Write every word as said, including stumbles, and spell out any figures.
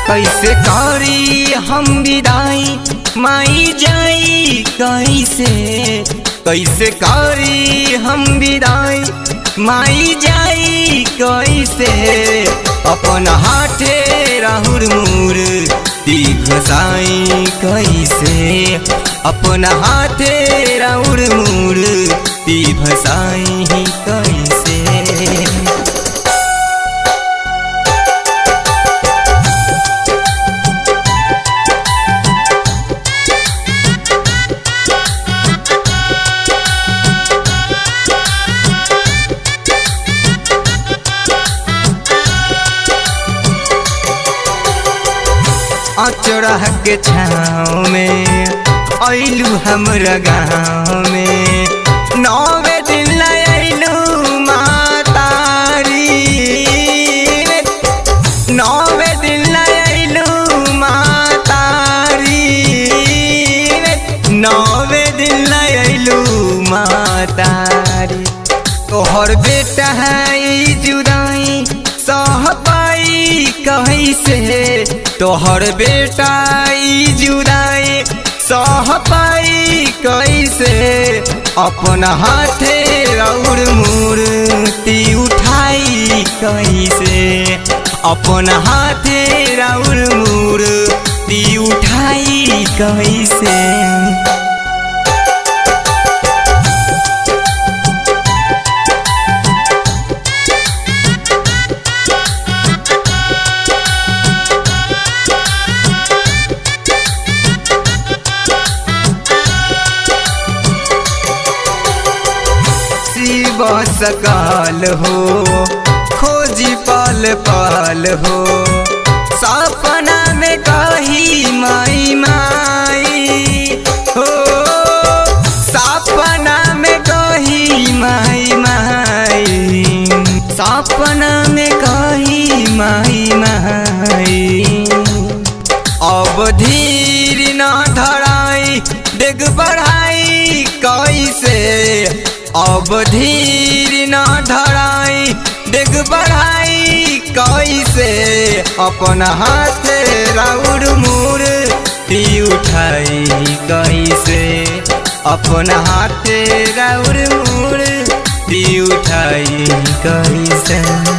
कैसे करी हम विदाई माई जाई कैसे, कैसे करी हम विदाई माई जाई कैसे। अपन हाथे राहुर मूर ती घसाई कैसे, अपन हाथे राहुर मूर ती भसाई कैसे। अचरा के छाँव में आइलू हमरा गाँव में, नौवे दिन लाइलू मातारी, नौवे दिन लाइलू मातारी, नौवे दिन लाइलू मातारी। तोहर बेटा है जुदाई सह पाई कैसे, तोहर बेटा ई जुदाई सह पाई कैसे। अपन हाथे राउर मूर्ति उठाई कैसे, अपन हाथे राउर मूर्ति उठाई कैसे। सकल हो खोजी पाल पाल हो, सपना में कही माई माई हो, सपना में कही माई माई, सपना में कही माई माई। अब धीर न धराई डेग बढ़ाई कैसे, अब धीर न धराई डेग बढ़ाई कैसे। अपन हाथे राउर मूर्ति उठाई कैसे, अपन हाथे राउर मूर्ति उठाई कैसे।